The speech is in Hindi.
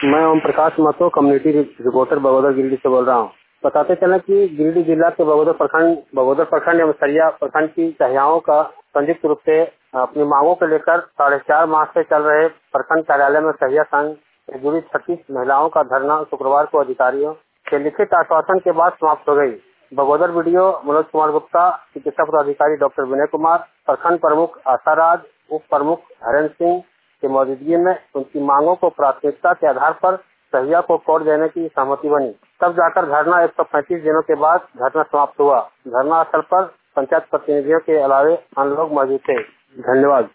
मैं ओम प्रकाश महतो, कम्युनिटी रिपोर्टर बगोदर गिरिडीह से बोल रहा हूँ। बताते चले कि गिरिडीह जिला के बगोदर प्रखंड एवं सरिया प्रखंड की सहियाओं का संयुक्त रूप से अपनी मांगों को लेकर 4.5 माह से चल रहे प्रखंड कार्यालय में सहिया संघ से जुड़ी 36 महिलाओं का धरना शुक्रवार को अधिकारियों के लिखित आश्वासन के बाद समाप्त हो गयी। बगोदर वीडियो मनोज कुमार गुप्ता, चिकित्सा पदाधिकारी डॉक्टर विनय कुमार, प्रखंड प्रमुख आशाराज, उप प्रमुख हरेंद्र सिंह की मौजूदगी में उनकी मांगों को प्राथमिकता के आधार पर सहिया को कोड देने की सहमति बनी। तब जाकर धरना 135 दिनों के बाद धरना समाप्त हुआ। धरना स्थल पर पंचायत प्रतिनिधियों के अलावे अन्य लोग मौजूद थे। धन्यवाद।